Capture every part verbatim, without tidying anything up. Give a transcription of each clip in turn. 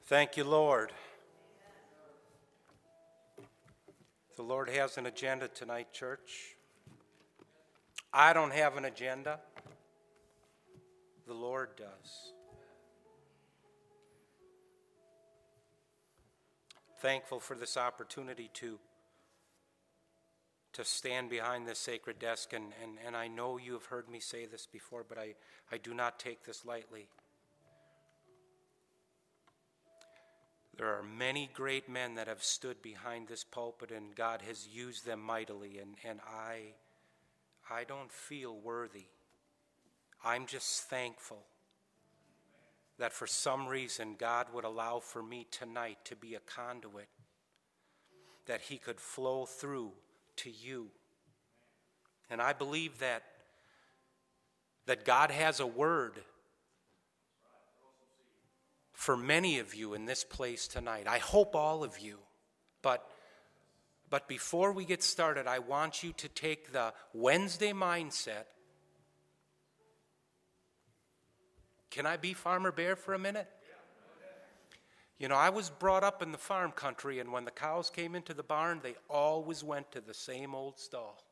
Thank you, Lord. The Lord has an agenda tonight, church. I don't have an agenda. The Lord does. Thankful for this opportunity to, to stand behind this sacred desk, and, and, and I know you have heard me say this before, but I, I do not take this lightly. There are many great men that have stood behind this pulpit, and God has used them mightily, and, and I, I don't feel worthy. I'm just thankful that for some reason God would allow for me tonight to be a conduit, that he could flow through to you. And I believe that, that God has a word for many of you in this place tonight. I hope all of you. But, but before we get started, I want you to take the Wednesday mindset. Can I be Farmer Bear for a minute? You know, I was brought up in the farm country, and when the cows came into the barn, they always went to the same old stall.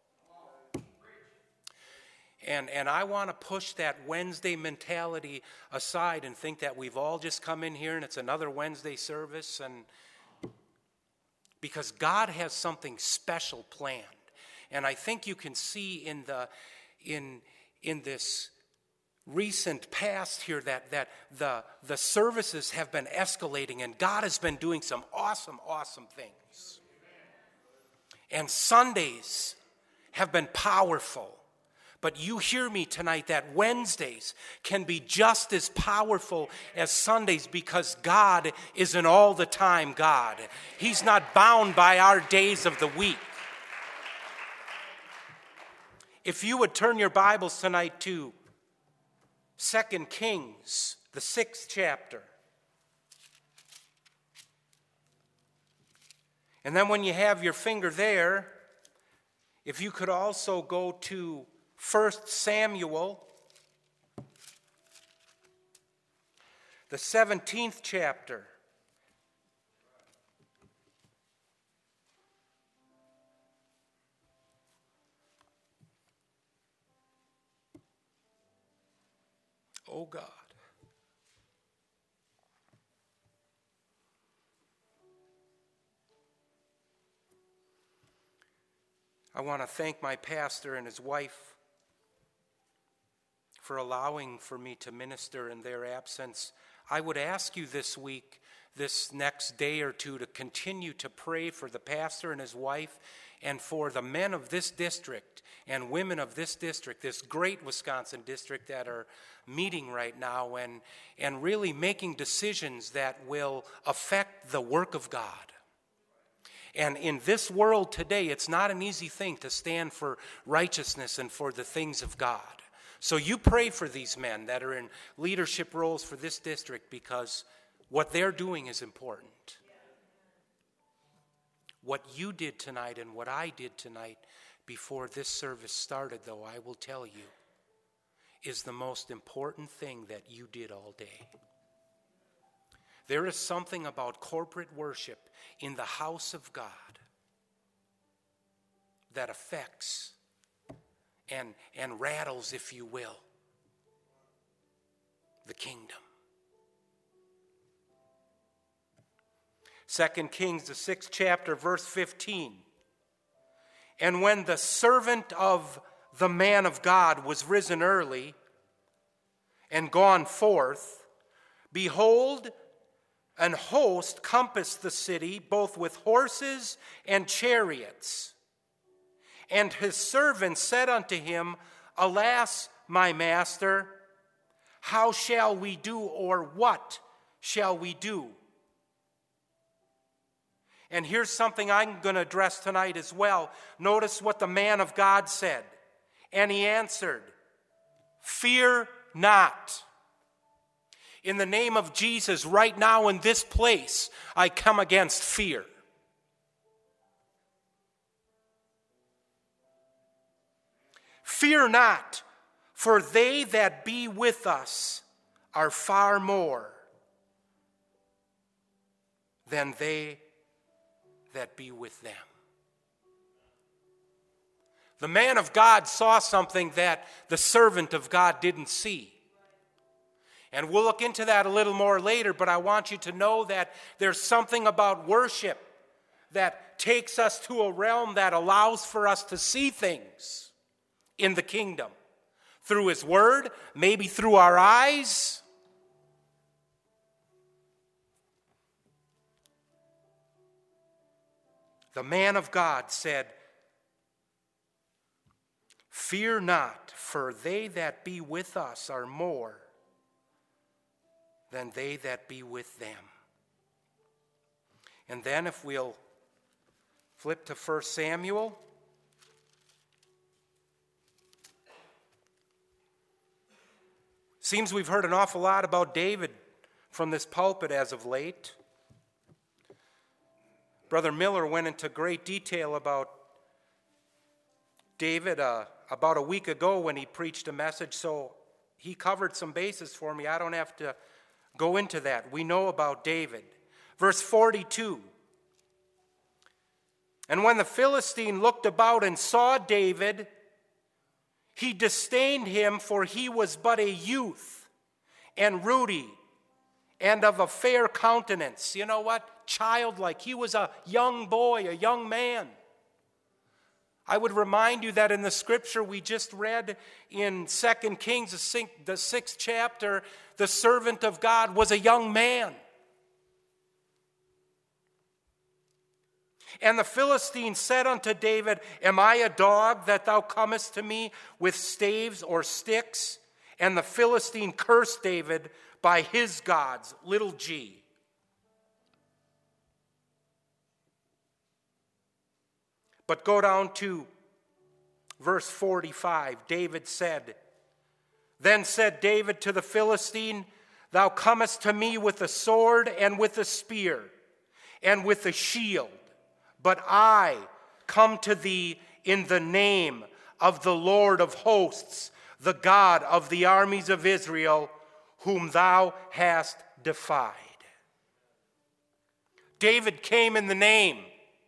And and I want to push that Wednesday mentality aside and think that we've all just come in here and it's another Wednesday service, and because God has something special planned. And I think you can see in the in in this recent past here that that the the services have been escalating, and God has been doing some awesome, awesome things. And Sundays have been powerful. But you hear me tonight that Wednesdays can be just as powerful as Sundays, because God is an all-the-time God. He's not bound by our days of the week. If you would turn your Bibles tonight to Second Kings, the sixth chapter. And then when you have your finger there, if you could also go to First Samuel, the seventeenth chapter. Oh God. I want to thank my pastor and his wife for allowing for me to minister in their absence. I would ask you this week, this next day or two, to continue to pray for the pastor and his wife, and for the men of this district and women of this district, this great Wisconsin district, that are meeting right now and, and really making decisions that will affect the work of God. And in this world today, it's not an easy thing to stand for righteousness and for the things of God. So you pray for these men that are in leadership roles for this district, because what they're doing is important. What you did tonight and what I did tonight before this service started, though, I will tell you, is the most important thing that you did all day. There is something about corporate worship in the house of God that affects and, and rattles, if you will, the kingdom. Second Kings, the sixth chapter, verse fifteen. And when the servant of the man of God was risen early and gone forth, behold, an host compassed the city, both with horses and chariots. And his servant said unto him, Alas, my master, how shall we do, or what shall we do? And here's something I'm going to address tonight as well. Notice what the man of God said. And he answered, Fear not. In the name of Jesus, right now in this place, I come against fear. Fear not, for they that be with us are far more than they that be with them. The man of God saw something that the servant of God didn't see. And we'll look into that a little more later, but I want you to know that there's something about worship that takes us to a realm that allows for us to see things in the kingdom. Through His Word, maybe through our eyes. The man of God said, "Fear not, for they that be with us are more than they that be with them." And then if we'll flip to First Samuel. Seems we've heard an awful lot about David from this pulpit as of late. Brother Miller went into great detail about David uh, about a week ago when he preached a message, so he covered some bases for me. I don't have to go into that. We know about David. Verse forty-two. And when the Philistine looked about and saw David, he disdained him, for he was but a youth and ruddy and of a fair countenance. You know what? Childlike. He was a young boy, a young man. I would remind you that in the scripture we just read in Second Kings, the sixth chapter, the servant of God was a young man. And the Philistine said unto David, "Am I a dog that thou comest to me with staves or sticks?" And the Philistine cursed David by his gods, little g. But go down to verse forty-five. David said, Then said David to the Philistine, "Thou comest to me with a sword and with a spear and with a shield. But I come to thee in the name of the Lord of hosts, the God of the armies of Israel, whom thou hast defied." David came in the name.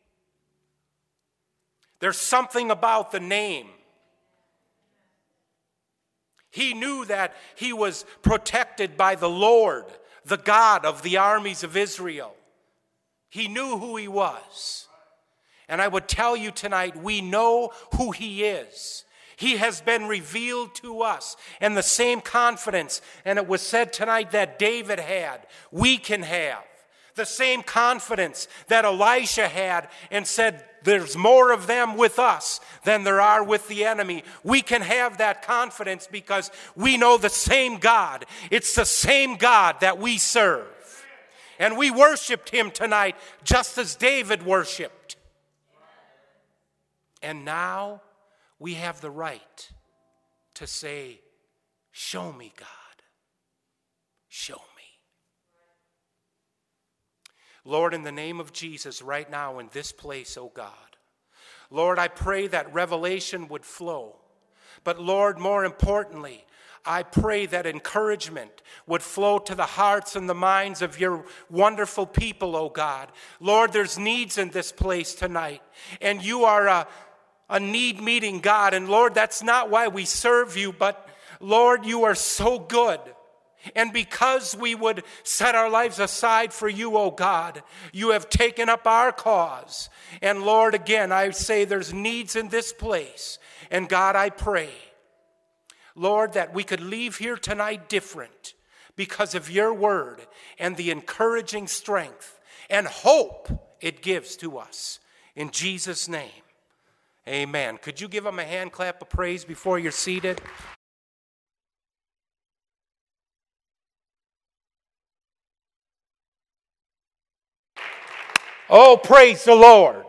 There's something about the name. He knew that he was protected by the Lord, the God of the armies of Israel. He knew who he was. And I would tell you tonight, we know who he is. He has been revealed to us. And the same confidence, and it was said tonight that David had, we can have. The same confidence that Elisha had and said, there's more of them with us than there are with the enemy. We can have that confidence because we know the same God. It's the same God that we serve. And we worshiped him tonight just as David worshiped. And now we have the right to say, "Show me, God. Show me." Lord, in the name of Jesus, right now in this place, oh God, Lord, I pray that revelation would flow. But Lord, more importantly, I pray that encouragement would flow to the hearts and the minds of your wonderful people, oh God. Lord, there's needs in this place tonight, and you are a, a need-meeting God. And Lord, that's not why we serve you, but Lord, you are so good. And because we would set our lives aside for you, oh God, you have taken up our cause. And Lord, again, I say there's needs in this place. And God, I pray, Lord, that we could leave here tonight different because of your word and the encouraging strength and hope it gives to us. In Jesus' name, amen. Could you give them a hand clap of praise before you're seated? Oh, praise the Lord.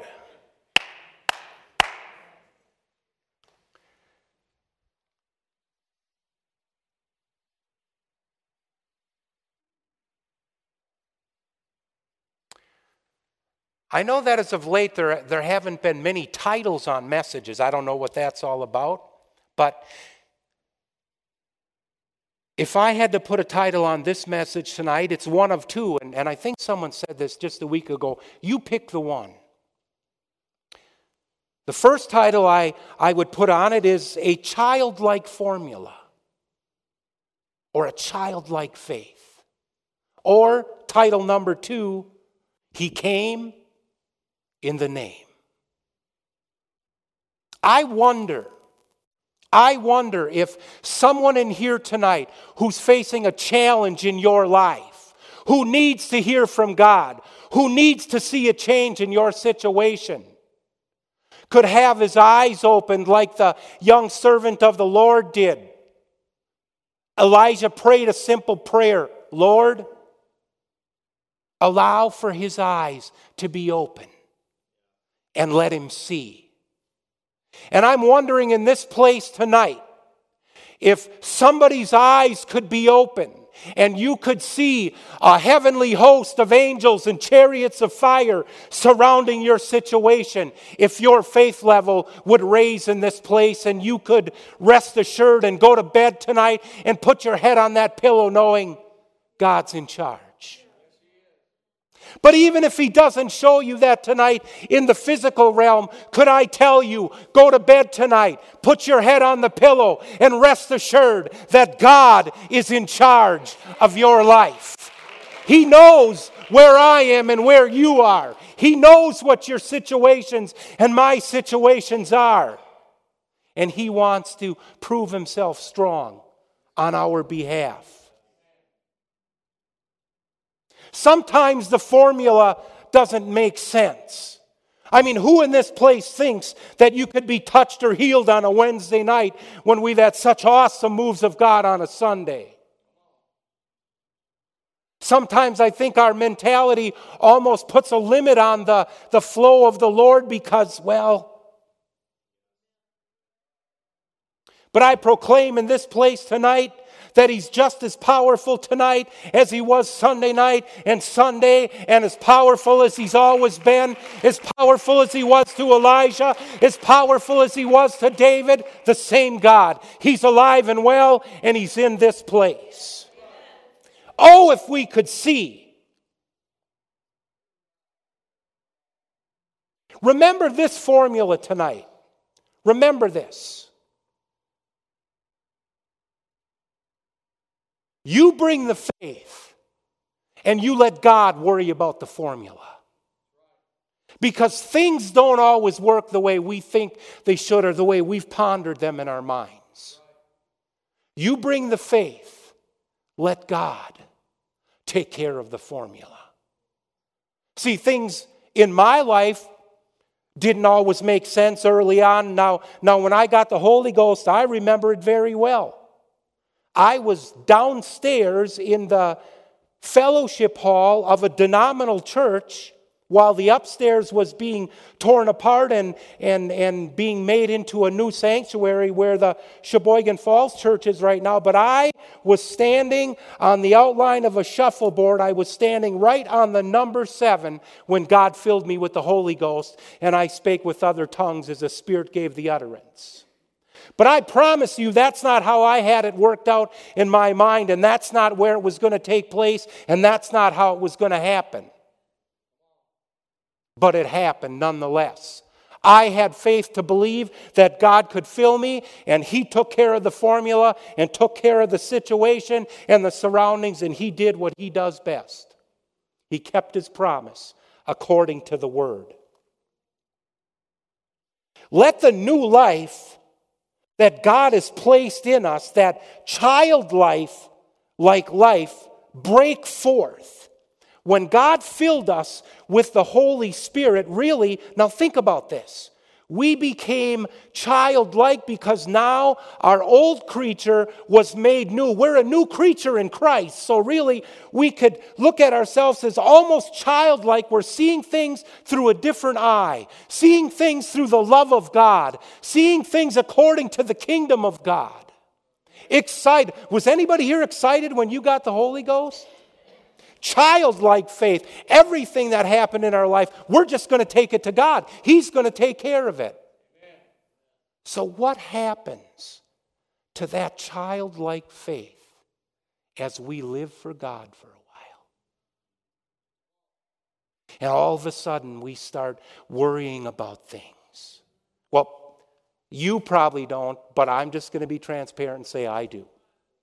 I know that as of late there, there haven't been many titles on messages. I don't know what that's all about. But If I had to put a title on this message tonight, it's one of two. And, and I think someone said this just a week ago. You pick the one. The first title I, I would put on it is A Childlike Formula, or A Childlike Faith. Or title number two, He Came in the Name. I wonder, I wonder if someone in here tonight who's facing a challenge in your life, who needs to hear from God, who needs to see a change in your situation, could have his eyes opened like the young servant of the Lord did. Elijah prayed a simple prayer. Lord, allow for his eyes to be open and let him see. And I'm wondering in this place tonight, if somebody's eyes could be open and you could see a heavenly host of angels and chariots of fire surrounding your situation, if your faith level would raise in this place and you could rest assured and go to bed tonight and put your head on that pillow knowing God's in charge. But even if he doesn't show you that tonight in the physical realm, could I tell you, go to bed tonight, put your head on the pillow, and rest assured that God is in charge of your life. He knows where I am and where you are. He knows what your situations and my situations are. And he wants to prove himself strong on our behalf. Sometimes the formula doesn't make sense. I mean, who in this place thinks that you could be touched or healed on a Wednesday night when we've had such awesome moves of God on a Sunday? Sometimes I think our mentality almost puts a limit on the, the flow of the Lord because, well, but I proclaim in this place tonight that he's just as powerful tonight as he was Sunday night and Sunday, and as powerful as he's always been, as powerful as he was to Elijah, as powerful as he was to David, the same God. He's alive and well, and he's in this place. Oh, if we could see. Remember this formula tonight. Remember this. You bring the faith, and you let God worry about the formula. Because things don't always work the way we think they should or the way we've pondered them in our minds. You bring the faith, let God take care of the formula. See, things in my life didn't always make sense early on. Now, now when I got the Holy Ghost, I remember it very well. I was downstairs in the fellowship hall of a denominational church while the upstairs was being torn apart and, and, and being made into a new sanctuary where the Sheboygan Falls Church is right now. But I was standing on the outline of a shuffleboard. I was standing right on the number seven when God filled me with the Holy Ghost, and I spake with other tongues as the Spirit gave the utterance. But I promise you, that's not how I had it worked out in my mind, and that's not where it was going to take place, and that's not how it was going to happen. But it happened nonetheless. I had faith to believe that God could fill me, and he took care of the formula and took care of the situation and the surroundings, and he did what he does best. He kept his promise according to the word. Let the new life that God has placed in us, that child life, like life, break forth. When God filled us with the Holy Spirit, really, now think about this. We became childlike because now our old creature was made new. We're a new creature in Christ. So really, we could look at ourselves as almost childlike. We're seeing things through a different eye, seeing things through the love of God, seeing things according to the kingdom of God. Excited. Was anybody here excited when you got the Holy Ghost? Childlike faith. Everything that happened in our life, we're just going to take it to God. He's going to take care of it. Amen. So what happens to that childlike faith as we live for God for a while. And all of a sudden we start worrying about things. Well, you probably don't, but I'm just going to be transparent and say I do.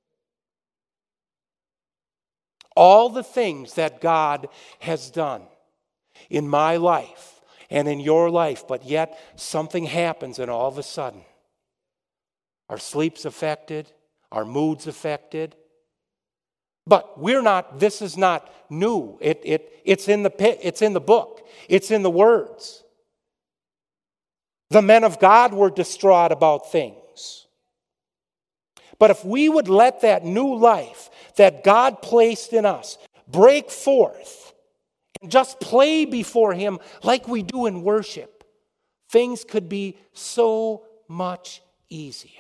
All the things that God has done in my life and in your life, but yet something happens and all of a sudden our sleep's affected, our mood's affected. But we're not, this is not new. It, it, it's in the pit, it's in the book. It's in the words. The men of God were distraught about things. But if we would let that new life that God placed in us break forth and just play before Him like we do in worship, things could be so much easier.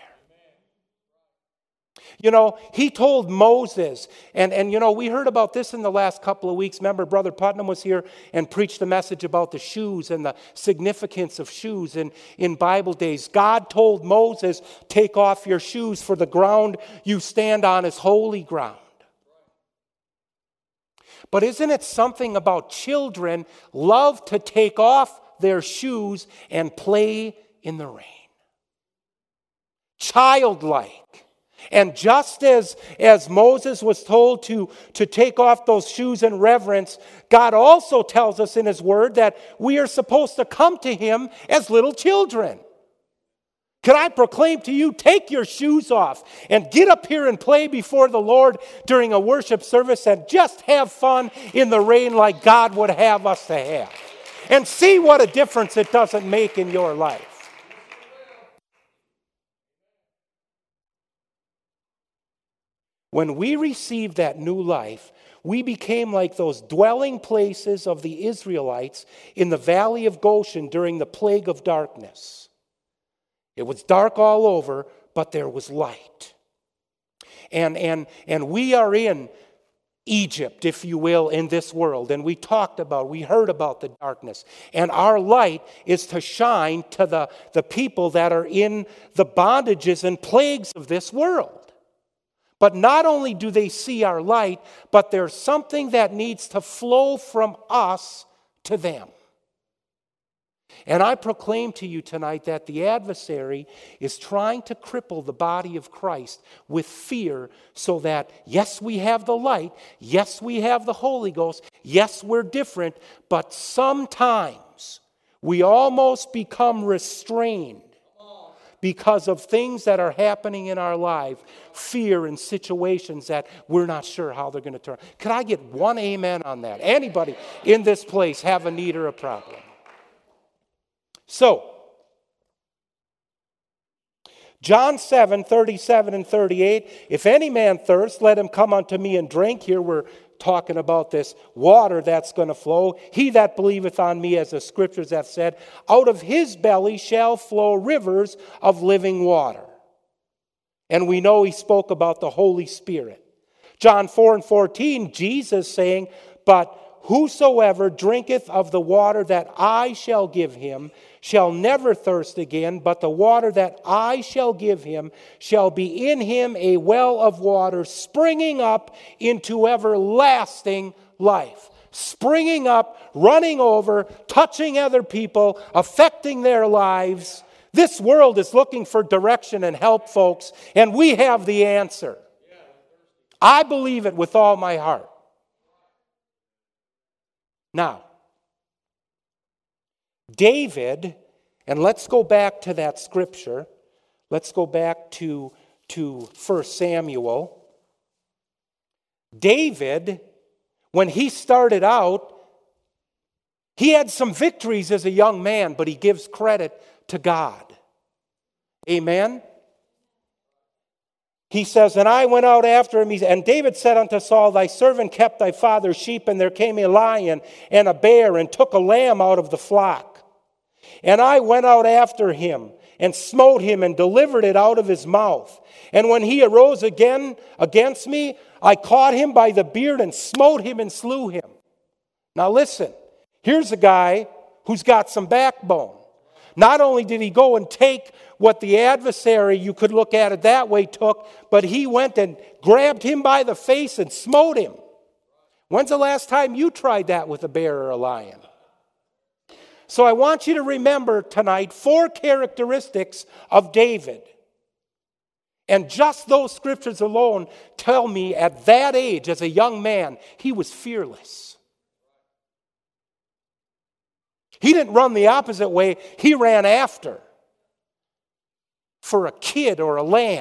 You know, He told Moses, and, and you know, we heard about this in the last couple of weeks. Remember, Brother Putnam was here and preached a message about the shoes and the significance of shoes in, in Bible days. God told Moses, take off your shoes, for the ground you stand on is holy ground. But isn't it something about children love to take off their shoes and play in the rain? Childlike. And just as, as Moses was told to, to take off those shoes in reverence, God also tells us in His Word that we are supposed to come to Him as little children. Can I proclaim to you, take your shoes off and get up here and play before the Lord during a worship service and just have fun in the rain like God would have us to have. And see what a difference it doesn't make in your life. When we received that new life, we became like those dwelling places of the Israelites in the valley of Goshen during the plague of darkness. It was dark all over, but there was light. And, and, and we are in Egypt, if you will, in this world. And we talked about, we heard about the darkness. And our light is to shine to the, the people that are in the bondages and plagues of this world. But not only do they see our light, but there's something that needs to flow from us to them. And I proclaim to you tonight that the adversary is trying to cripple the body of Christ with fear so that, yes, we have the light, yes, we have the Holy Ghost, yes, we're different, but sometimes we almost become restrained because of things that are happening in our life, fear and situations that we're not sure how they're going to turn. Could I get one amen on that? Anybody in this place have a need or a problem? So, John seven, thirty-seven and thirty-eight, if any man thirst, let him come unto me and drink. Here we're talking about this water that's going to flow. He that believeth on me, as the scriptures have said, out of his belly shall flow rivers of living water. And we know he spoke about the Holy Spirit. John four and fourteen, Jesus saying, but whosoever drinketh of the water that I shall give him shall never thirst again, but the water that I shall give him shall be in him a well of water springing up into everlasting life. Springing up, running over, touching other people, affecting their lives. This world is looking for direction and help, folks, and we have the answer. I believe it with all my heart. Now, David, and let's go back to that scripture. Let's go back to, to First Samuel. David, when he started out, he had some victories as a young man, but he gives credit to God. Amen? He says, and I went out after him, and David said unto Saul, thy servant kept thy father's sheep, and there came a lion and a bear, and took a lamb out of the flock. And I went out after him, and smote him, and delivered it out of his mouth. And when he arose again against me, I caught him by the beard, and smote him, and slew him. Now listen, here's a guy who's got some backbone. Not only did he go and take what the adversary, you could look at it that way, took, but he went and grabbed him by the face and smote him. When's the last time you tried that with a bear or a lion? So I want you to remember tonight four characteristics of David. And just those scriptures alone tell me at that age, as a young man, he was fearless. He didn't run the opposite way. He ran after for a kid or a lamb.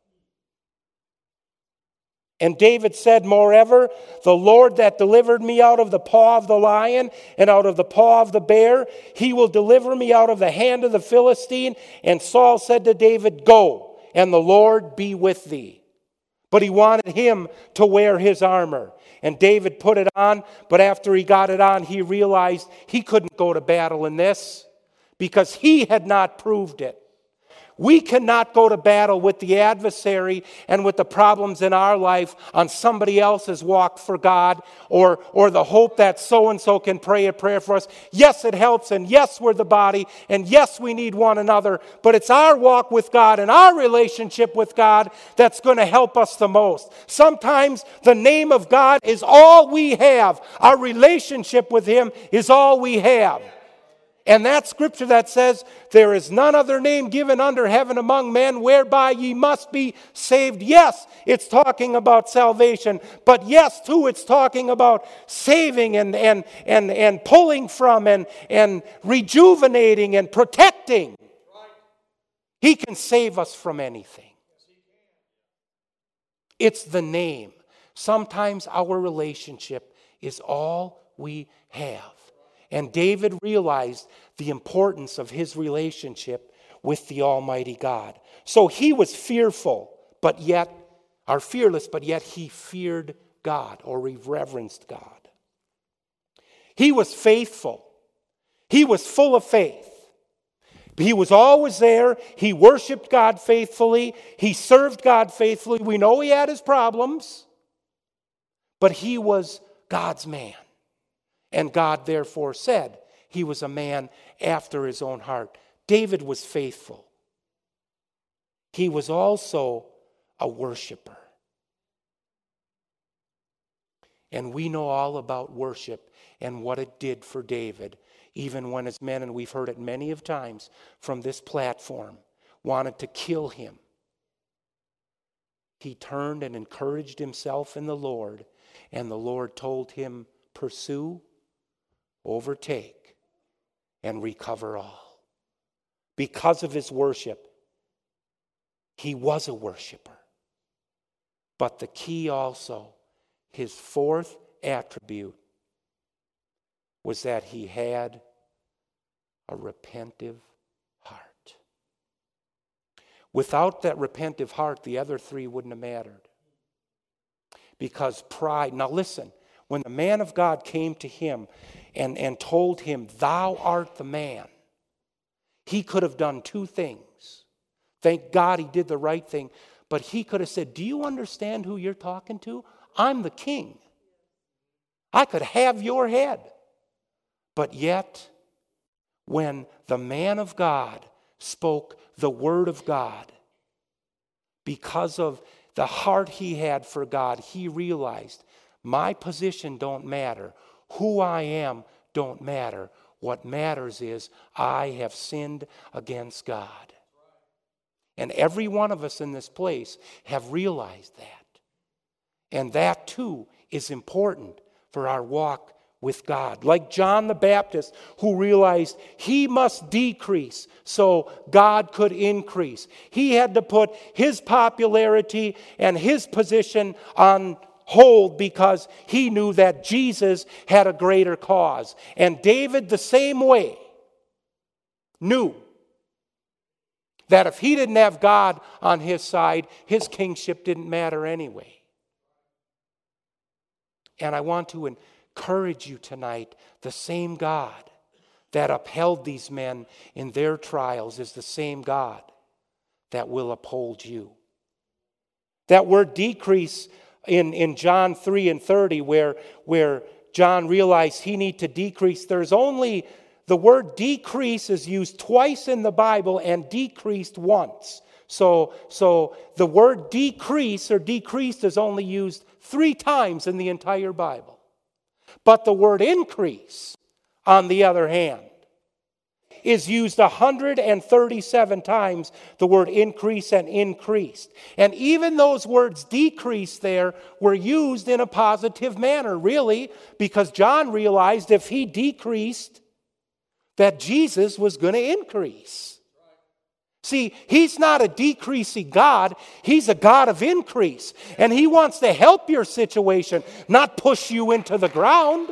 And David said, moreover, the Lord that delivered me out of the paw of the lion and out of the paw of the bear, he will deliver me out of the hand of the Philistine. And Saul said to David, go, and the Lord be with thee. But he wanted him to wear his armor. And David put it on, but after he got it on, he realized he couldn't go to battle in this because he had not proved it. We cannot go to battle with the adversary and with the problems in our life on somebody else's walk for God, or, or the hope that so-and-so can pray a prayer for us. Yes, it helps, and yes, we're the body, and yes, we need one another, but it's our walk with God and our relationship with God that's going to help us the most. Sometimes the name of God is all we have. Our relationship with Him is all we have. And that scripture that says, there is none other name given under heaven among men whereby ye must be saved. Yes, it's talking about salvation. But yes, too, it's talking about saving and, and, and, and pulling from and, and rejuvenating and protecting. He can save us from anything. It's the name. Sometimes our relationship is all we have. And David realized the importance of his relationship with the Almighty God. So he was fearful, but yet, or fearless, but yet he feared God, or he reverenced God. He was faithful. He was full of faith. He was always there. He worshiped God faithfully. He served God faithfully. We know he had his problems, but he was God's man. And God therefore said he was a man after his own heart. David was faithful. He was also a worshiper. And we know all about worship and what it did for David, even when his men, and we've heard it many of times from this platform, wanted to kill him. He turned and encouraged himself in the Lord, and the Lord told him, pursue, overtake, and recover all. Because of his worship, he was a worshiper. But the key also, his fourth attribute, was that he had a repentive heart. Without that repentive heart, the other three wouldn't have mattered. Because pride, now listen, when the man of God came to him and, and told him, thou art the man, he could have done two things. Thank God he did the right thing. But he could have said, do you understand who you're talking to? I'm the king. I could have your head. But yet, when the man of God spoke the word of God, because of the heart he had for God, he realized, my position don't matter. Who I am don't matter. What matters is I have sinned against God. And every one of us in this place have realized that. And that too is important for our walk with God. Like John the Baptist, who realized he must decrease so God could increase. He had to put his popularity and his position on hold because he knew that Jesus had a greater cause. And David, the same way, knew that if he didn't have God on his side, his kingship didn't matter anyway. And I want to encourage you tonight, the same God that upheld these men in their trials is the same God that will uphold you. That word decrease in, in John three and thirty, where, where John realized he need to decrease, there's only the word decrease is used twice in the Bible and decreased once. So, so the word decrease or decreased is only used three times in the entire Bible. But the word increase, on the other hand, is used one hundred thirty-seven times, the word increase and increased. And even those words decrease there were used in a positive manner, really, because John realized if he decreased, that Jesus was going to increase. See, he's not a decreasing God. He's a God of increase. And he wants to help your situation, not push you into the ground.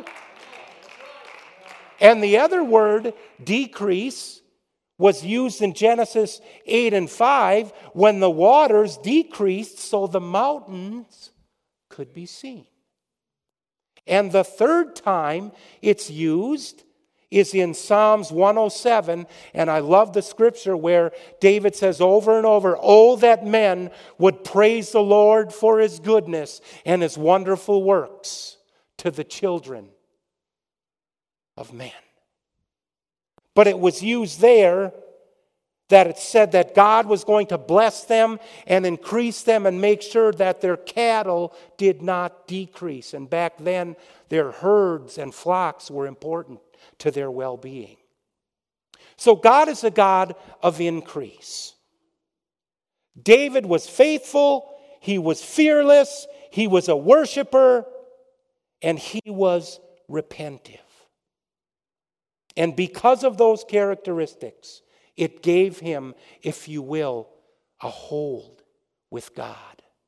And the other word, decrease, was used in Genesis eight and five when the waters decreased so the mountains could be seen. And the third time it's used is in Psalms one oh seven, and I love the scripture where David says over and over, "Oh, that men would praise the Lord for his goodness and his wonderful works to the children of man." But it was used there that it said that God was going to bless them and increase them and make sure that their cattle did not decrease. And back then, their herds and flocks were important to their well-being. So God is a God of increase. David was faithful, he was fearless, he was a worshiper, and he was repentive. And because of those characteristics, it gave him, if you will, a hold with God.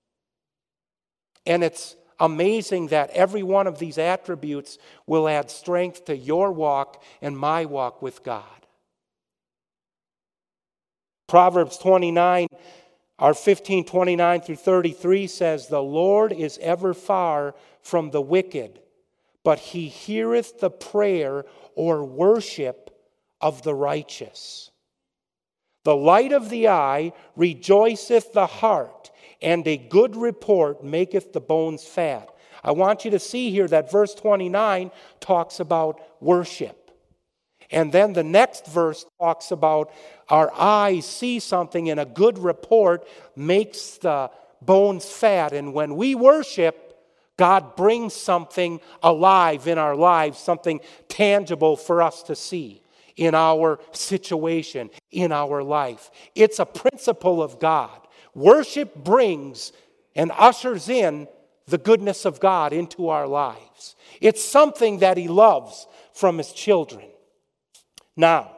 And it's amazing that every one of these attributes will add strength to your walk and my walk with God. Proverbs twenty-nine, or fifteen, twenty-nine through thirty-three says, "The Lord is ever far from the wicked, but he heareth the prayer or worship of the righteous. The light of the eye rejoiceth the heart, and a good report maketh the bones fat." I want you to see here that verse twenty-nine talks about worship. And then the next verse talks about our eyes see something, and a good report makes the bones fat. And when we worship, God brings something alive in our lives, something tangible for us to see in our situation, in our life. It's a principle of God. Worship brings and ushers in the goodness of God into our lives. It's something that he loves from his children. Now,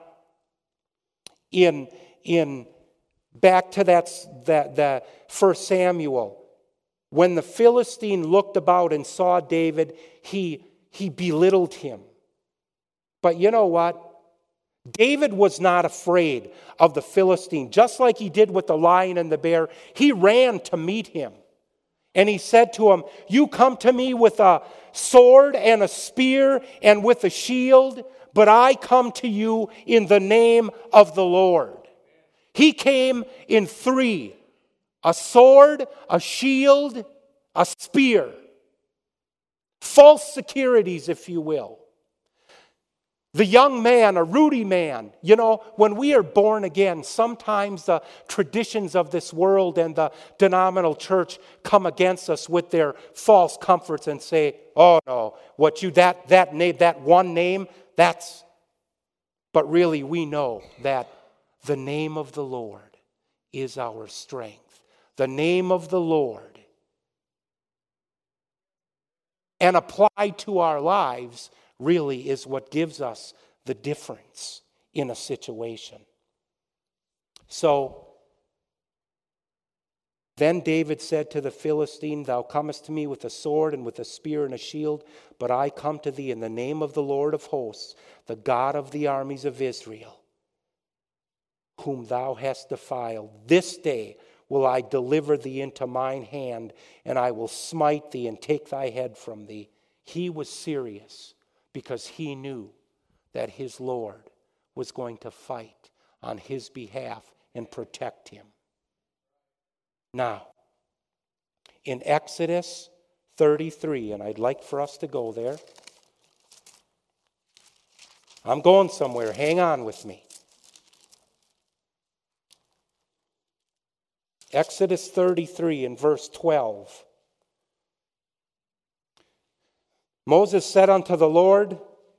in, in back to that, that the First Samuel, when the Philistine looked about and saw David, he, he belittled him. But you know what? David was not afraid of the Philistine. Just like he did with the lion and the bear, he ran to meet him. And he said to him, "You come to me with a sword and a spear and with a shield, but I come to you in the name of the Lord." He came in three: a sword, a shield, a spear. False securities, if you will. The young man, a ruddy man. You know, when we are born again, sometimes the traditions of this world and the denominational church come against us with their false comforts and say, "Oh no, what you that that name, that one name, that's." But really, we know that the name of the Lord is our strength. The name of the Lord, and applied to our lives, really is what gives us the difference in a situation. So, then David said to the Philistine, "Thou comest to me with a sword and with a spear and a shield, but I come to thee in the name of the Lord of hosts, the God of the armies of Israel, whom thou hast defiled. This day will I deliver thee into mine hand, and I will smite thee and take thy head from thee." He was serious because he knew that his Lord was going to fight on his behalf and protect him. Now, in Exodus thirty-three, and I'd like for us to go there. I'm going somewhere. Hang on with me. Exodus thirty-three and verse twelve. Moses said unto the Lord,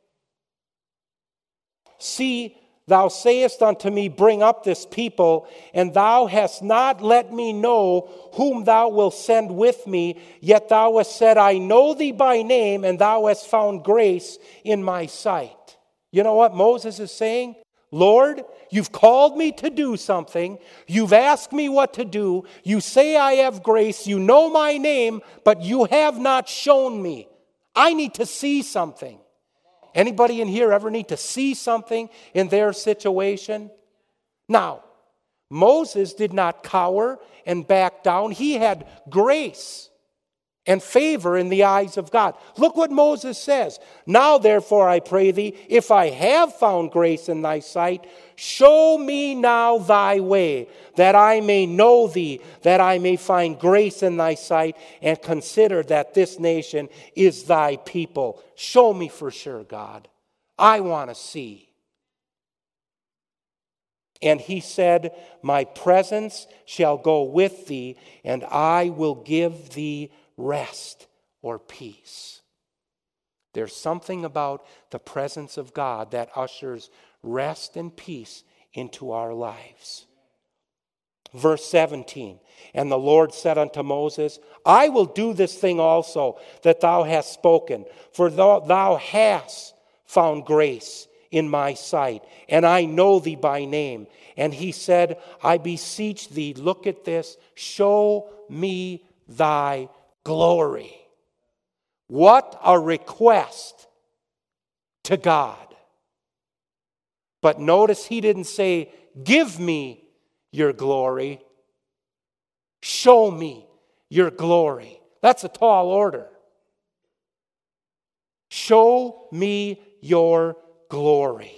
See, thou sayest unto me, Bring up this people, and thou hast not let me know whom thou wilt send with me. Yet thou hast said, I know thee by name, and thou hast found grace in my sight. You know what Moses is saying? Lord, you've called me to do something. You've asked me what to do. You say I have grace. You know my name, but you have not shown me. I need to see something. Anybody in here ever need to see something in their situation? Now, Moses did not cower and back down. He had grace and favor in the eyes of God. Look what Moses says. Now, therefore, I pray thee, if I have found grace in thy sight, show me now thy way, that I may know thee, that I may find grace in thy sight, and consider that this nation is thy people. Show me for sure, God. I want to see. And he said, My presence shall go with thee, and I will give thee rest or peace. There's something about the presence of God that ushers rest and peace into our lives. Verse seventeen, And the Lord said unto Moses, I will do this thing also that thou hast spoken, for thou, thou hast found grace in my sight, and I know thee by name. And he said, I beseech thee, look at this, show me thy glory. What a request to God. But notice he didn't say, give me your glory. Show me your glory. That's a tall order. Show me your glory.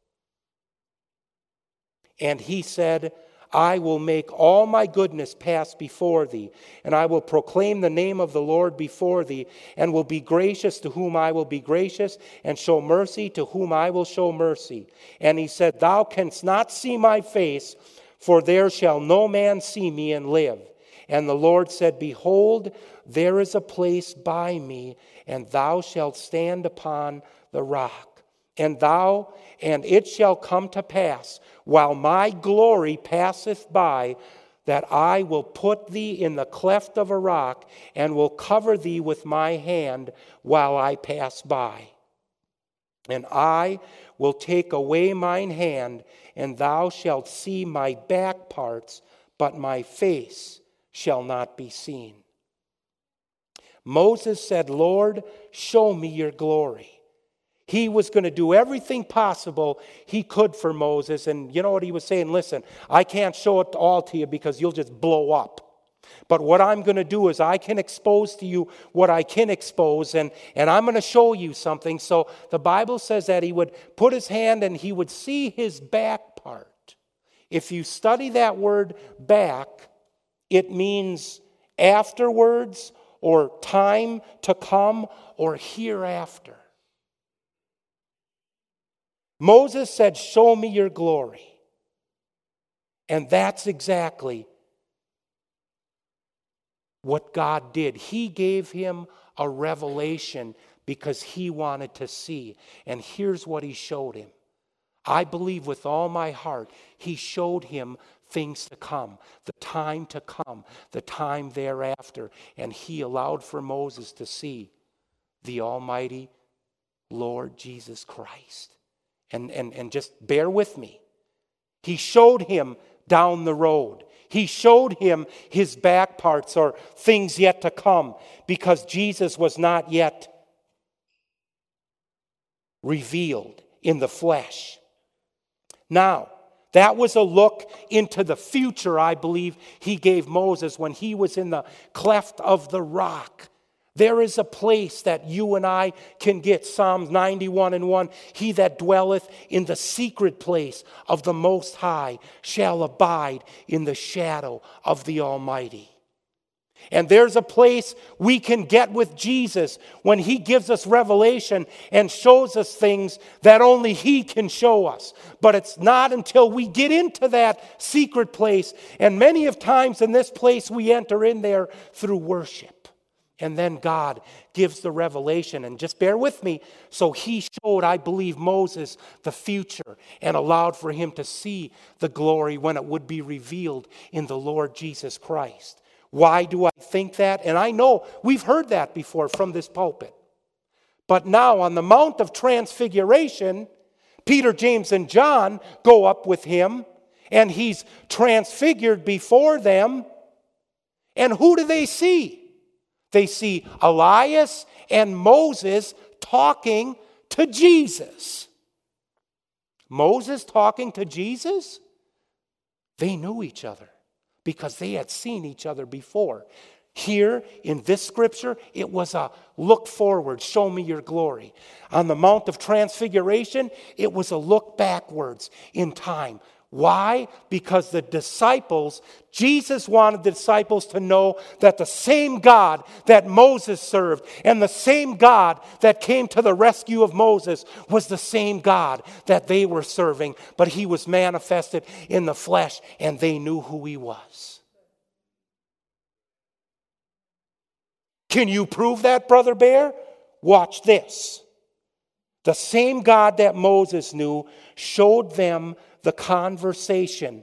And he said, I will make all my goodness pass before thee, and I will proclaim the name of the Lord before thee, and will be gracious to whom I will be gracious, and show mercy to whom I will show mercy. And he said, Thou canst not see my face, for there shall no man see me and live. And the Lord said, Behold, there is a place by me, and thou shalt stand upon the rock. And thou, and it shall come to pass, while my glory passeth by, that I will put thee in the cleft of a rock, and will cover thee with my hand while I pass by. And I will take away mine hand, and thou shalt see my back parts, but my face shall not be seen. Moses said, Lord, show me your glory. He was going to do everything possible he could for Moses. And you know what he was saying? Listen, I can't show it all to you because you'll just blow up. But what I'm going to do is I can expose to you what I can expose, and, and I'm going to show you something. So the Bible says that he would put his hand and he would see his back part. If you study that word back, it means afterwards or time to come or hereafter. Moses said, show me your glory. And that's exactly what God did. He gave him a revelation because he wanted to see. And here's what he showed him. I believe with all my heart, he showed him things to come, the time to come, the time thereafter. And he allowed for Moses to see the Almighty Lord Jesus Christ. And, and, and just bear with me. He showed him down the road. He showed him his back parts or things yet to come because Jesus was not yet revealed in the flesh. Now, that was a look into the future, I believe, he gave Moses when he was in the cleft of the rock. There is a place that you and I can get. Psalms ninety-one and one, He that dwelleth in the secret place of the Most High shall abide in the shadow of the Almighty. And there's a place we can get with Jesus when he gives us revelation and shows us things that only he can show us. But it's not until we get into that secret place. And many of times in this place we enter in there through worship. And then God gives the revelation. And just bear with me. So he showed, I believe, Moses the future and allowed for him to see the glory when it would be revealed in the Lord Jesus Christ. Why do I think that? And I know we've heard that before from this pulpit. But now on the Mount of Transfiguration, Peter, James, and John go up with him, and he's transfigured before them. And who do they see? They see Elias and Moses talking to Jesus. Moses talking to Jesus? They knew each other because they had seen each other before. Here in this scripture, it was a look forward, show me your glory. On the Mount of Transfiguration, it was a look backwards in time. Why? Because the disciples, Jesus wanted the disciples to know that the same God that Moses served and the same God that came to the rescue of Moses was the same God that they were serving, but he was manifested in the flesh and they knew who he was. Can you prove that, Brother Bear? Watch this. The same God that Moses knew showed them the conversation.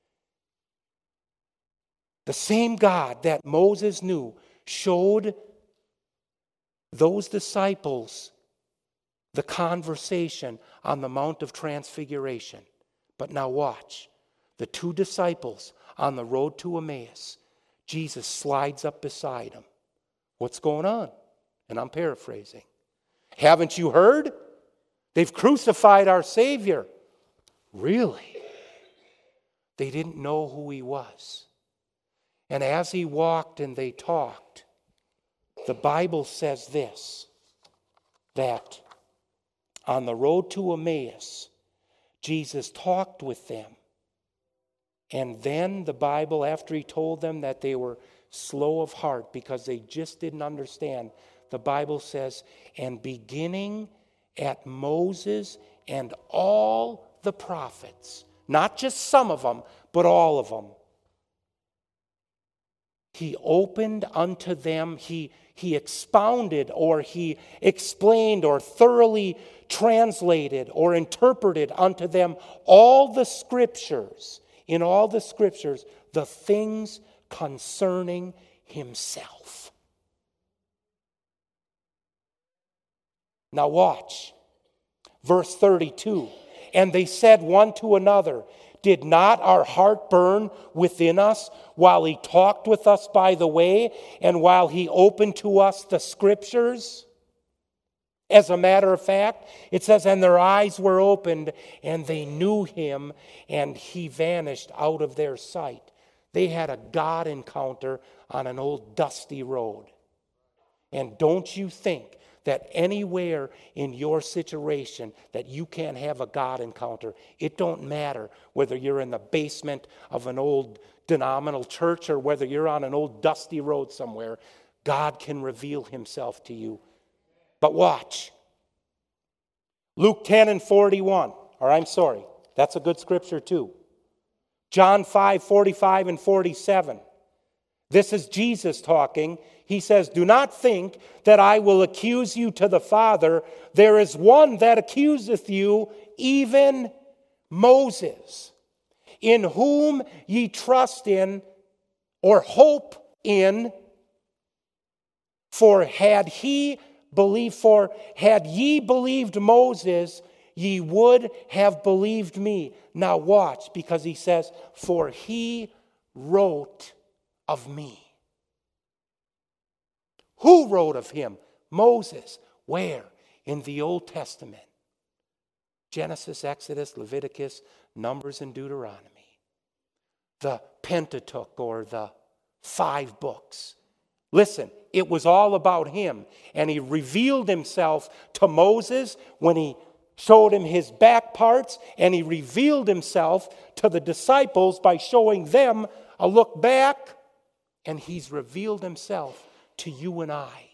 The same God that Moses knew showed those disciples the conversation on the Mount of Transfiguration. But now watch. The two disciples on the road to Emmaus, Jesus slides up beside them. What's going on? And I'm paraphrasing. Haven't you heard? They've crucified our Savior. Really? They didn't know who he was. And as he walked and they talked, the Bible says this, that on the road to Emmaus, Jesus talked with them. And then the Bible, after he told them that they were slow of heart because they just didn't understand, the Bible says, and beginning at Moses and all the prophets, not just some of them, but all of them, he opened unto them, he, he expounded or he explained or thoroughly translated or interpreted unto them all the scriptures, in all the scriptures, the things concerning himself. Now watch. Verse thirty-two. And they said one to another, did not our heart burn within us while he talked with us by the way and while he opened to us the scriptures? As a matter of fact, it says, and their eyes were opened and they knew him and he vanished out of their sight. They had a God encounter on an old dusty road. And don't you think that anywhere in your situation that you can have a God encounter? It don't matter whether you're in the basement of an old denominational church or whether you're on an old dusty road somewhere. God can reveal himself to you. But watch. Luke ten and forty-one. Or I'm sorry, that's a good scripture too. John five, forty-five and forty-seven. This is Jesus talking. He says, do not think that I will accuse you to the Father. There is one that accuseth you, even Moses, in whom ye trust in or hope in. For had he believed, for had ye believed Moses, ye would have believed me. Now watch, because he says, for he wrote of me. Who wrote of him? Moses. Where? In the Old Testament. Genesis, Exodus, Leviticus, Numbers, and Deuteronomy. The Pentateuch, or the five books. Listen, it was all about him. And he revealed himself to Moses when he showed him his back parts, and he revealed himself to the disciples by showing them a look back And he's revealed himself to you and I.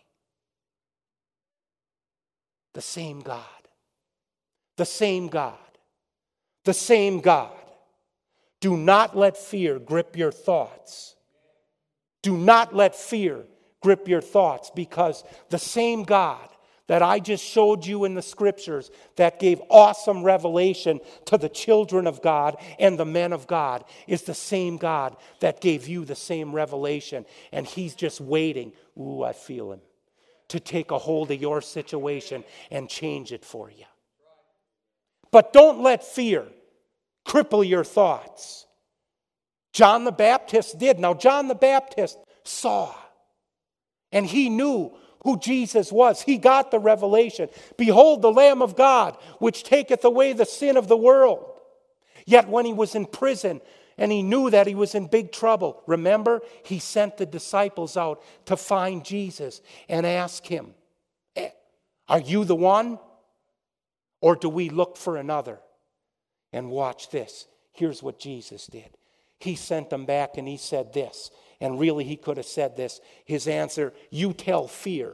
The same God. The same God. The same God. Do not let fear grip your thoughts. Do not let fear grip your thoughts, because the same God that I just showed you in the scriptures that gave awesome revelation to the children of God and the men of God is the same God that gave you the same revelation. And he's just waiting, ooh, I feel him, to take a hold of your situation and change it for you. But don't let fear cripple your thoughts. John the Baptist did. Now, John the Baptist saw, and he knew who Jesus was. He got the revelation. Behold, the Lamb of God, which taketh away the sin of the world. Yet when he was in prison and he knew that he was in big trouble, remember, he sent the disciples out to find Jesus and ask him, are you the one? Or do we look for another? And watch this. Here's what Jesus did. He sent them back and he said this. And really he could have said this. His answer, you tell fear.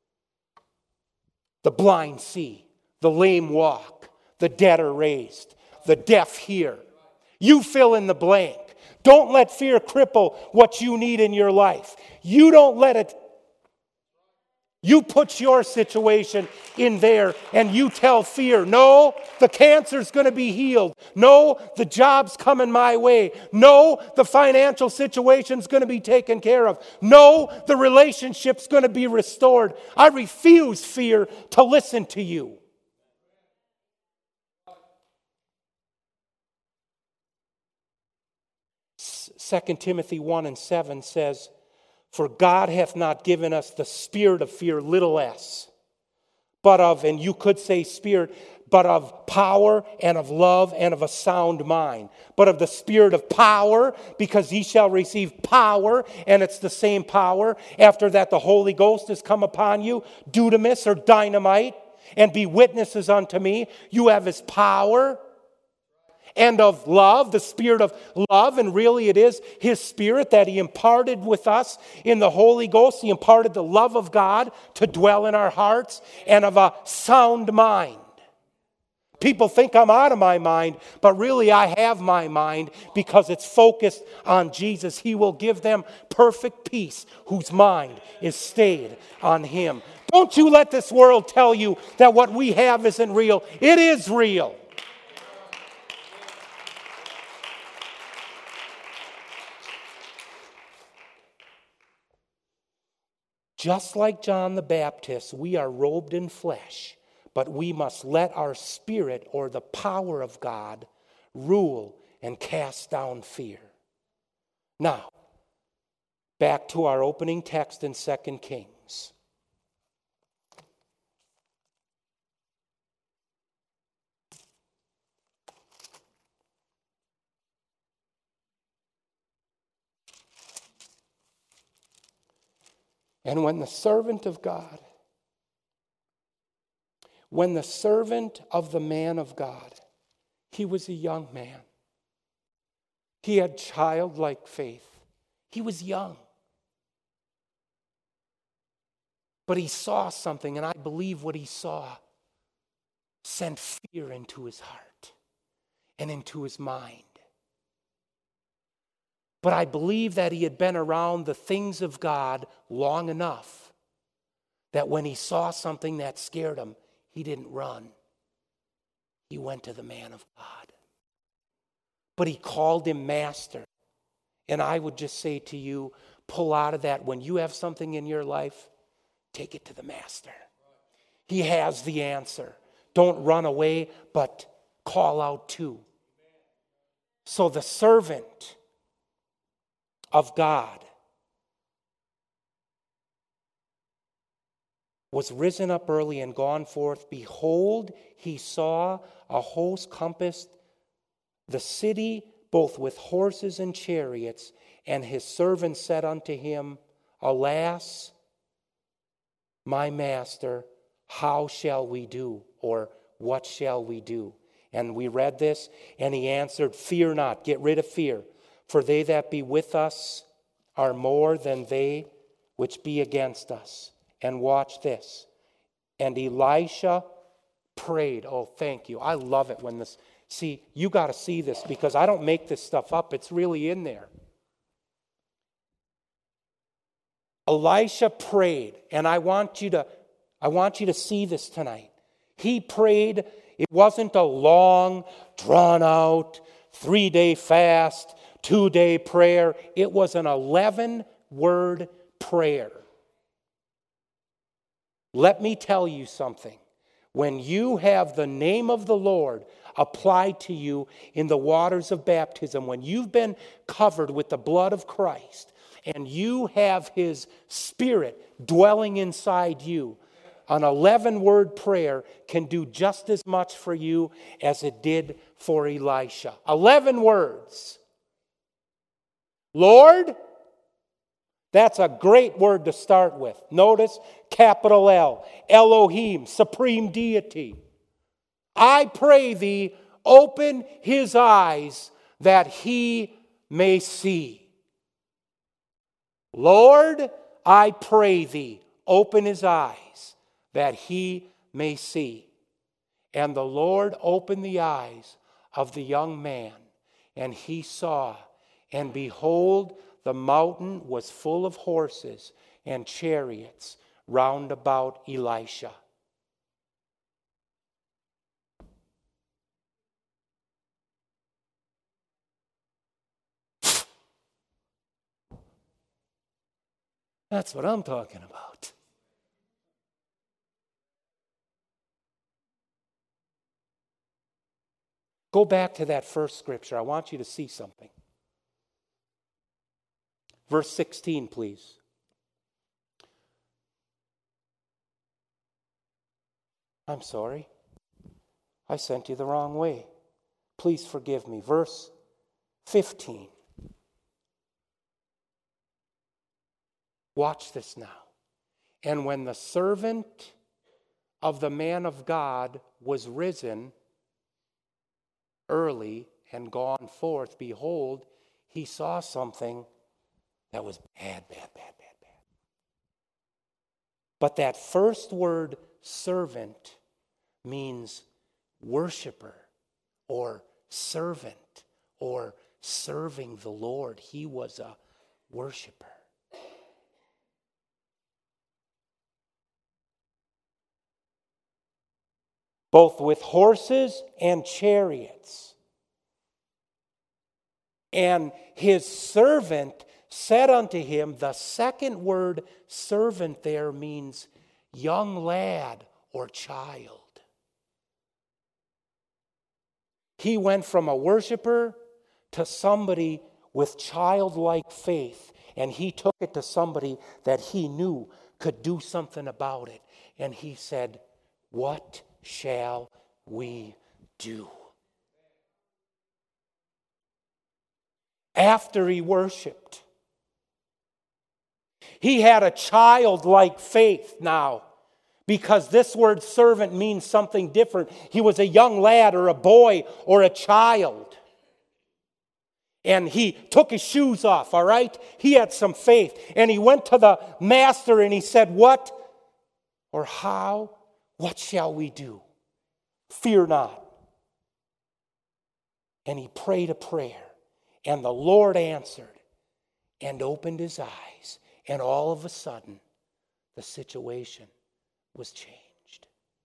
The blind see, the lame walk, the dead are raised, the deaf hear. You fill in the blank. Don't let fear cripple what you need in your life. You don't let it. You put your situation in there and you tell fear, no, the cancer's going to be healed. No, the job's coming my way. No, the financial situation's going to be taken care of. No, the relationship's going to be restored. I refuse, fear, to listen to you. Second Timothy one and seven says, for God hath not given us the spirit of fear, little s, but of, and you could say spirit, but of power and of love and of a sound mind. But of the spirit of power, because ye shall receive power, and it's the same power. After that the Holy Ghost has come upon you, dunamis or dynamite, and be witnesses unto me. You have his power. And of love, the spirit of love, and really it is his spirit that he imparted with us in the Holy Ghost. He imparted the love of God to dwell in our hearts, and of a sound mind. People think I'm out of my mind, but really I have my mind because it's focused on Jesus. He will give them perfect peace whose mind is stayed on him. Don't you let this world tell you that what we have isn't real. It is real. Just like John the Baptist, we are robed in flesh, but we must let our spirit or the power of God rule and cast down fear. Now, back to our opening text in Second Kings. And when the servant of God, when the servant of the man of God, he was a young man. He had childlike faith. He was young. But he saw something, and I believe what he saw sent fear into his heart and into his mind. But I believe that he had been around the things of God long enough that when he saw something that scared him, he didn't run. He went to the man of God. But he called him master. And I would just say to you, pull out of that. When you have something in your life, take it to the master. He has the answer. Don't run away, but call out too. So the servant of God was risen up early and gone forth. Behold, he saw a host compassed the city, both with horses and chariots. And his servant said unto him, alas, my master, how shall we do? Or what shall we do? And we read this, and he answered, fear not, get rid of fear. For they that be with us are more than they which be against us. And watch this. And Elisha prayed. Oh, thank you. I love it when this... See, you got to see this because I don't make this stuff up. It's really in there. Elisha prayed, and I want you to I want you to see this tonight. He prayed. It wasn't a long, drawn out, three-day fast, two-day prayer. It was an eleven-word prayer. Let me tell you something. When you have the name of the Lord applied to you in the waters of baptism, when you've been covered with the blood of Christ, and you have His Spirit dwelling inside you, an eleven-word prayer can do just as much for you as it did for Elisha. eleven words. Lord, that's a great word to start with. Notice, capital L, Elohim, supreme deity. I pray thee, open his eyes that he may see. Lord, I pray thee, open his eyes that he may see. And the Lord opened the eyes of the young man, and he saw, and behold, the mountain was full of horses and chariots round about Elisha. That's what I'm talking about. Go back to that first scripture. I want you to see something. Verse sixteen, please. I'm sorry. I sent you the wrong way. Please forgive me. Verse fifteen. Watch this now. And when the servant of the man of God was risen early and gone forth, behold, he saw something that was bad, bad, bad, bad, bad. But that first word, servant, means worshiper or servant or serving the Lord. He was a worshiper. Both with horses and chariots. And his servant said unto him, the second word servant there means young lad or child. He went from a worshiper to somebody with childlike faith, and he took it to somebody that he knew could do something about it. And he said, what shall we do? After he worshiped, he had a childlike faith now, because this word servant means something different. He was a young lad or a boy or a child. And he took his shoes off, all right? He had some faith. And he went to the master and he said, what or how? What shall we do? Fear not. And he prayed a prayer. And the Lord answered and opened his eyes. And all of a sudden, the situation was changed.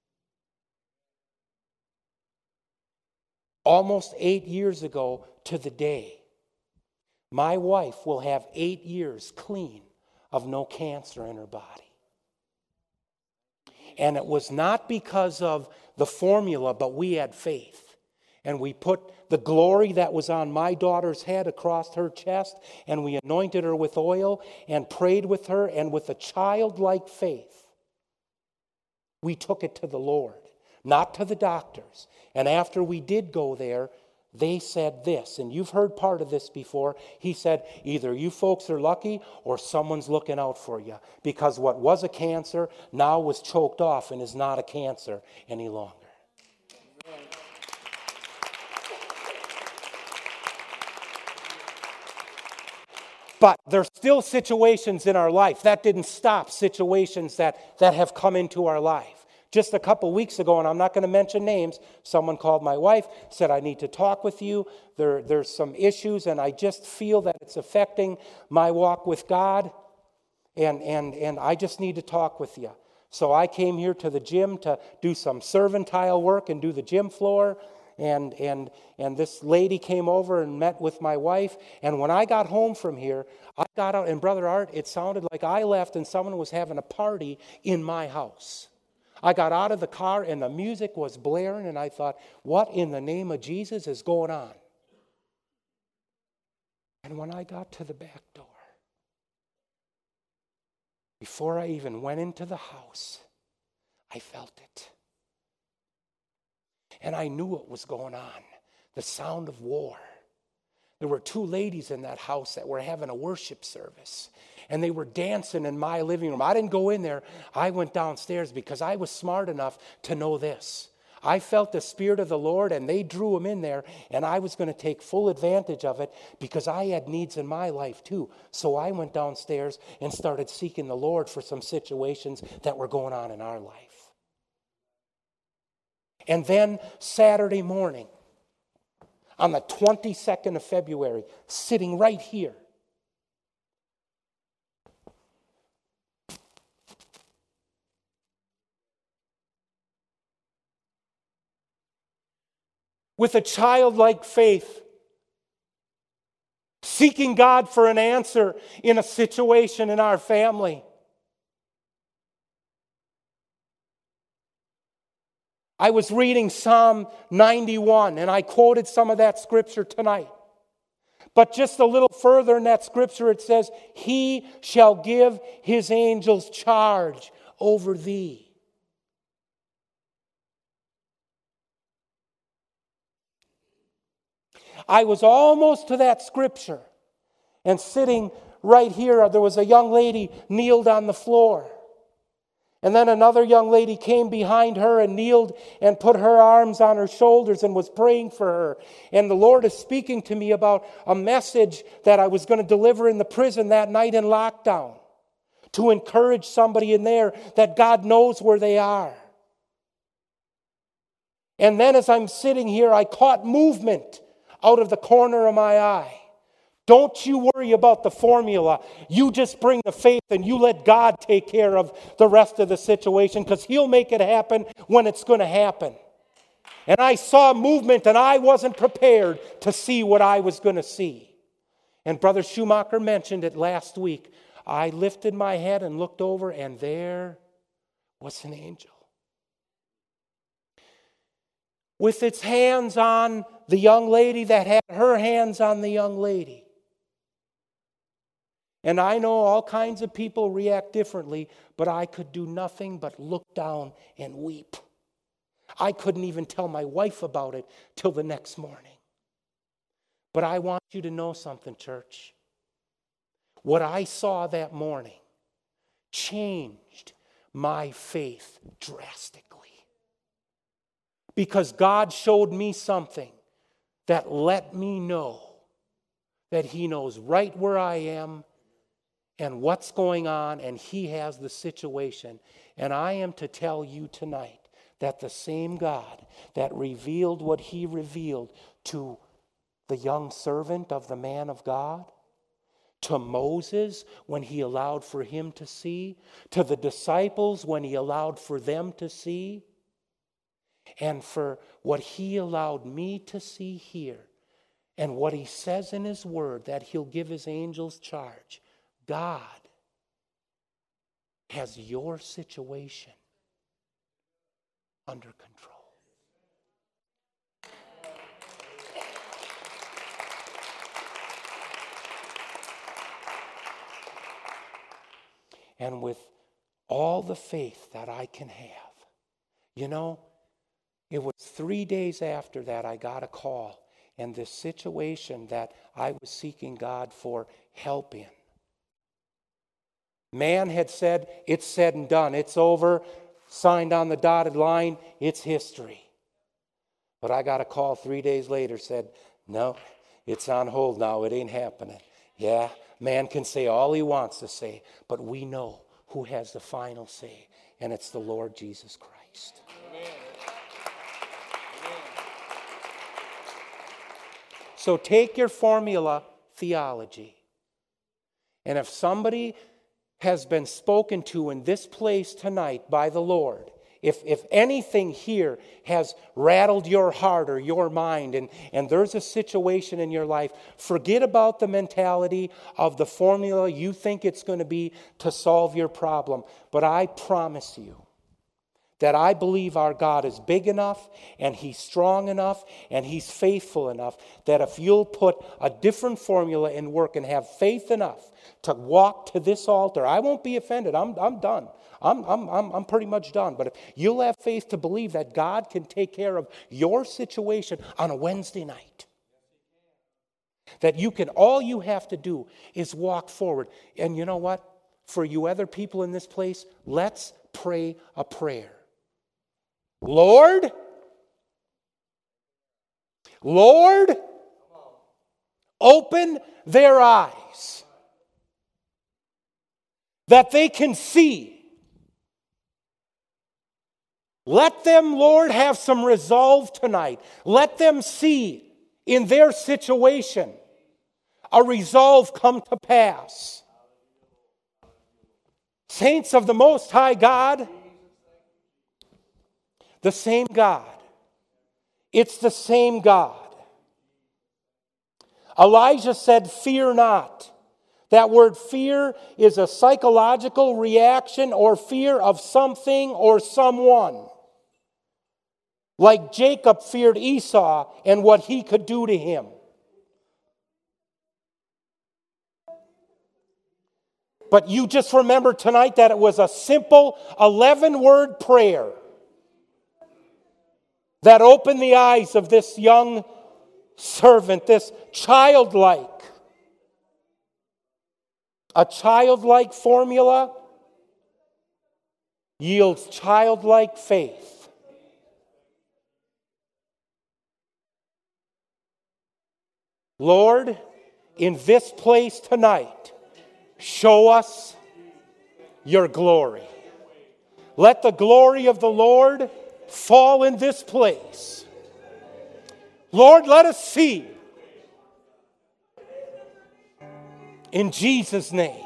Almost eight years ago to the day, my wife will have eight years clean of no cancer in her body. And it was not because of the formula, but we had faith. And we put the glory that was on my daughter's head across her chest, and we anointed her with oil and prayed with her, and with a childlike faith, we took it to the Lord, not to the doctors. And after we did go there, they said this, and you've heard part of this before. He said, either you folks are lucky or someone's looking out for you, because what was a cancer now was choked off and is not a cancer any longer. But there's still situations in our life. That didn't stop situations that, that have come into our life. Just a couple weeks ago, and I'm not going to mention names, someone called my wife, said, I need to talk with you. There, there's some issues, and I just feel that it's affecting my walk with God, and, and, and I just need to talk with you. So I came here to the gym to do some servantile work and do the gym floor. And and and this lady came over and met with my wife. And when I got home from here, I got out, and Brother Art, it sounded like I left and someone was having a party in my house. I got out of the car and the music was blaring, and I thought, what in the name of Jesus is going on? And when I got to the back door, before I even went into the house, I felt it. And I knew what was going on. The sound of war. There were two ladies in that house that were having a worship service. And they were dancing in my living room. I didn't go in there. I went downstairs because I was smart enough to know this. I felt the Spirit of the Lord, and they drew them in there, and I was going to take full advantage of it because I had needs in my life too. So I went downstairs and started seeking the Lord for some situations that were going on in our life. And then Saturday morning, on the twenty-second of February, sitting right here, with a childlike faith, seeking God for an answer in a situation in our family. I was reading Psalm ninety-one, and I quoted some of that scripture tonight. But just a little further in that scripture, it says, He shall give His angels charge over thee. I was almost to that scripture, and sitting right here, there was a young lady kneeled on the floor. And then another young lady came behind her and kneeled and put her arms on her shoulders and was praying for her. And the Lord is speaking to me about a message that I was going to deliver in the prison that night in lockdown, to encourage somebody in there that God knows where they are. And then as I'm sitting here, I caught movement out of the corner of my eye. Don't you worry about the formula. You just bring the faith and you let God take care of the rest of the situation, because He'll make it happen when it's going to happen. And I saw movement, and I wasn't prepared to see what I was going to see. And Brother Schumacher mentioned it last week. I lifted my head and looked over, and there was an angel, with its hands on the young lady that had her hands on the young lady. And I know all kinds of people react differently, but I could do nothing but look down and weep. I couldn't even tell my wife about it till the next morning. But I want you to know something, church. What I saw that morning changed my faith drastically. Because God showed me something that let me know that He knows right where I am and what's going on, and He has the situation. And I am to tell you tonight that the same God that revealed what He revealed to the young servant of the man of God, to Moses when He allowed for him to see, to the disciples when He allowed for them to see, and for what He allowed me to see here, and what He says in His word that He'll give His angels charge. God has your situation under control. And with all the faith that I can have, you know, it was three days after that I got a call, and this situation that I was seeking God for help in. Man had said, it's said and done. It's over, signed on the dotted line, it's history. But I got a call three days later, said, no, it's on hold now. It ain't happening. Yeah, man can say all he wants to say, but we know who has the final say, and it's the Lord Jesus Christ. Amen. Amen. So take your formula theology, and if somebody has been spoken to in this place tonight by the Lord, If, if anything here has rattled your heart or your mind, and, and there's a situation in your life, forget about the mentality of the formula you think it's going to be to solve your problem. But I promise you that I believe our God is big enough, and He's strong enough, and He's faithful enough, that if you'll put a different formula in work and have faith enough to walk to this altar, I won't be offended. I'm, I'm done. I'm, I'm, I'm, I'm pretty much done. But if you'll have faith to believe that God can take care of your situation on a Wednesday night, that you can, all you have to do is walk forward. And you know what? For you other people in this place, let's pray a prayer. Lord, Lord, open their eyes that they can see. Let them, Lord, have some resolve tonight. Let them see in their situation a resolve come to pass. Saints of the Most High God, the same God. It's the same God. Elijah said, "Fear not." That word fear is a psychological reaction or fear of something or someone. Like Jacob feared Esau and what he could do to him. But you just remember tonight that it was a simple eleven-word prayer that opened the eyes of this young servant, this childlike. A childlike formula yields childlike faith. Lord, in this place tonight, show us your glory. Let the glory of the Lord fall in this place. Lord, let us see. In Jesus' name.